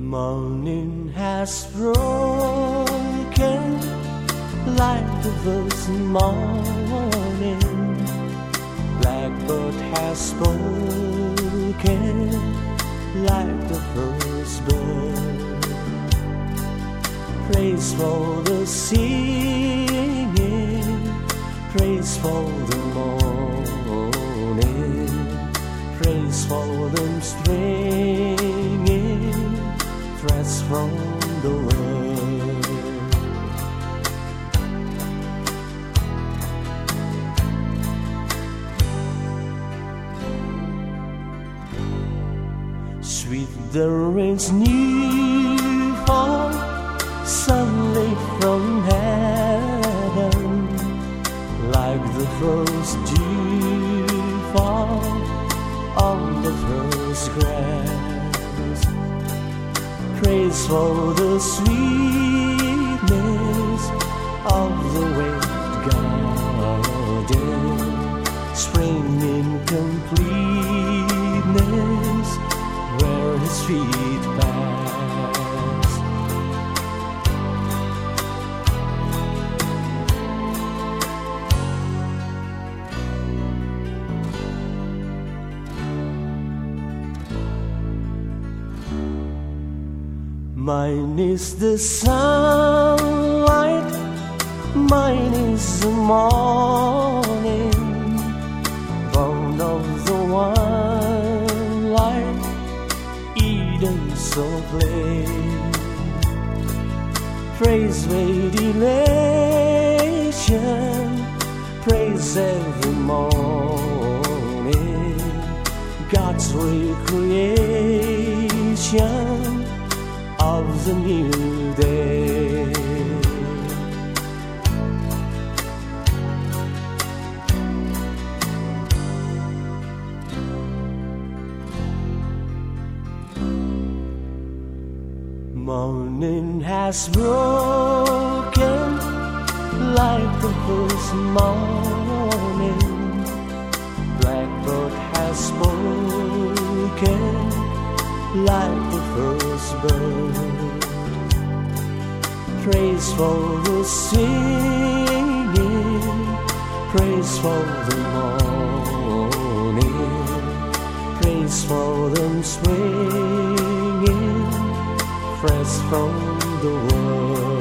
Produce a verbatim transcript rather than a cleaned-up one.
Morning has broken like the first morning. Blackbird has spoken like the first bird. Praise for the singing, praise for the morning, praise for them stringing threads from the world. Sweet the rain's new fall, suddenly from heaven, like the first dew fall on the first grass. Praise for the sweetness of the wet garden, spring in completeness where his feet pass. Mine is the sunlight, mine is the morning, born of the one light, Eden so plain. Praise radiation, praise every morning, God's recreation of the new day. Morning has broken like the first morning. Blackbird has spoken like the first bird. Praise for the singing, praise for the morning, praise for them springing fresh from the world.